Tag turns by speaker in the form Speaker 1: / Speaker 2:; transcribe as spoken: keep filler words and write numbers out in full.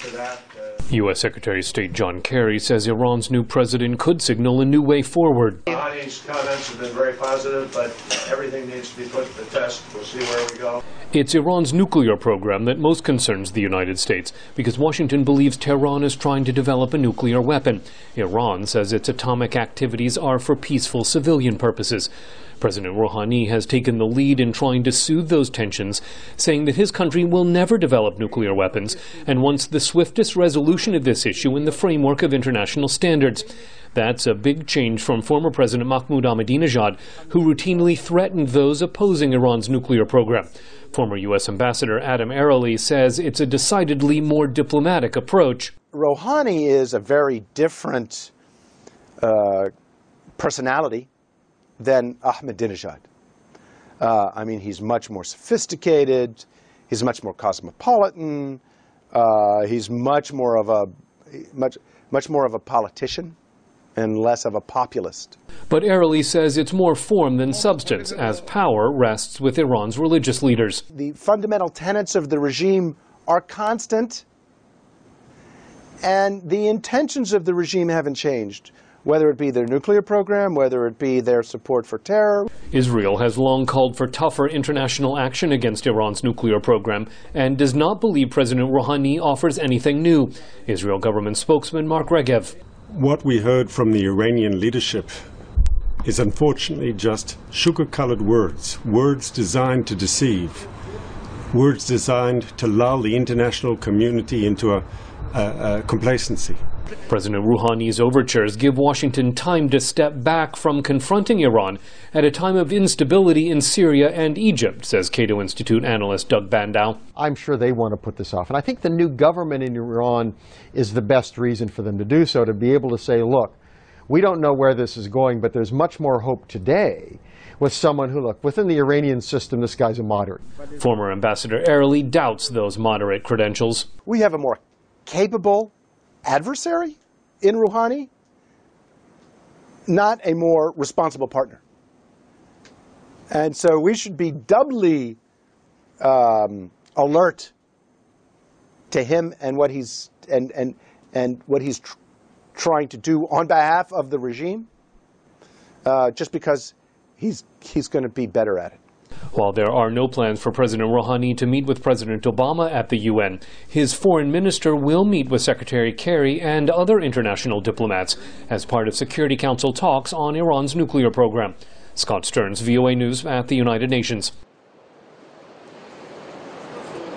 Speaker 1: to that. Uh,
Speaker 2: U S Secretary of State John Kerry says Iran's new president could signal a new way forward.
Speaker 1: Rouhani's comments have been very positive, but everything needs to be put to the test. We'll see where we go.
Speaker 2: It's Iran's nuclear program that most concerns the United States, because Washington believes Tehran is trying to develop a nuclear weapon. Iran says its atomic activities are for peaceful civilian purposes. President Rouhani has taken the lead in trying to soothe those tensions, saying that his country will never develop nuclear weapons and wants the swiftest resolution of this issue in the framework of international standards. That's a big change from former President Mahmoud Ahmadinejad, who routinely threatened those opposing Iran's nuclear program. Former U S Ambassador Adam Arely says it's a decidedly more diplomatic approach.
Speaker 3: Rouhani is a very different uh, personality than Ahmadinejad. Uh, I mean, he's much more sophisticated, he's much more cosmopolitan, uh, he's much more of a much much more of a politician and less of a populist.
Speaker 2: But Arely says it's more form than substance, as power rests with Iran's religious leaders.
Speaker 3: The fundamental tenets of the regime are constant, and the intentions of the regime haven't changed, whether it be their nuclear program, whether it be their support for terror.
Speaker 2: Israel has long called for tougher international action against Iran's nuclear program and does not believe President Rouhani offers anything new. Israel government spokesman Mark Regev.
Speaker 4: What we heard from the Iranian leadership is unfortunately just sugar-colored words, words designed to deceive, words designed to lull the international community into a, a, a complacency.
Speaker 2: President Rouhani's overtures give Washington time to step back from confronting Iran at a time of instability in Syria and Egypt, says Cato Institute analyst Doug Bandow.
Speaker 5: I'm sure they want to put this off. And I think the new government in Iran is the best reason for them to do so, to be able to say, look, we don't know where this is going, but there's much more hope today with someone who, look, within the Iranian system, this guy's a moderate.
Speaker 2: Former Ambassador Arely doubts those moderate credentials.
Speaker 3: We have a more capable adversary in Rouhani, not a more responsible partner. And so we should be doubly um, alert to him and what he's and and and what he's tr trying to do on behalf of the regime, uh, just because he's he's going to be better at it.
Speaker 2: While there are no plans for President Rouhani to meet with President Obama at the U N, his foreign minister will meet with Secretary Kerry and other international diplomats as part of Security Council talks on Iran's nuclear program. Scott Stearns, V O A News at the United Nations.